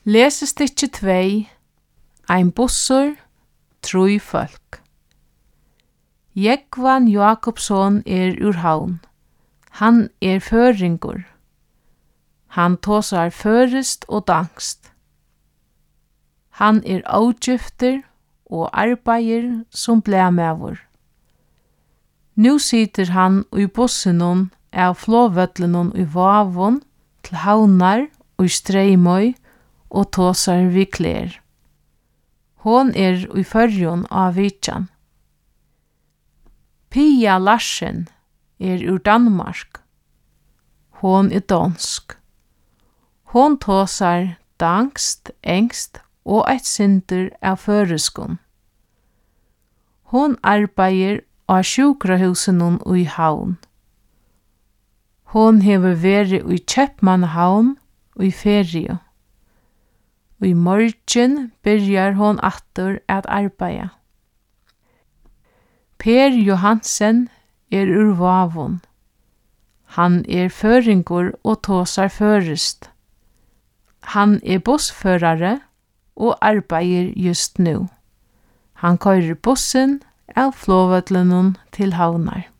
Lesestikki 2. Ein bussur, 3 fólk. Jógvan Jakobsson ur havn. Han føringur. Han tosar førist og danskt. Han ógiftur og arbeider som blæmævur. Nú sitter han í bussinum av flogvøllinum í Vávum til havnar og Streymoy og tosar vi klær. Hon í Føroyum á vitjan. Pia Larsen ur Danmark. Hon donsk. Hon tosar danskt, engst og eitt sindur av føroyskum. Hon arbeider á sjúkrahusinum í havn. Hon hevur verið í Keypmannahavn í feriu. Í morgin byrjar hon aftur at arbeida. Per Johansen ur Vávum. Han føringur og tosar førist. Han bussførare og arbeider just nú. Han køyrir bussin av flogvøllinum til havnar.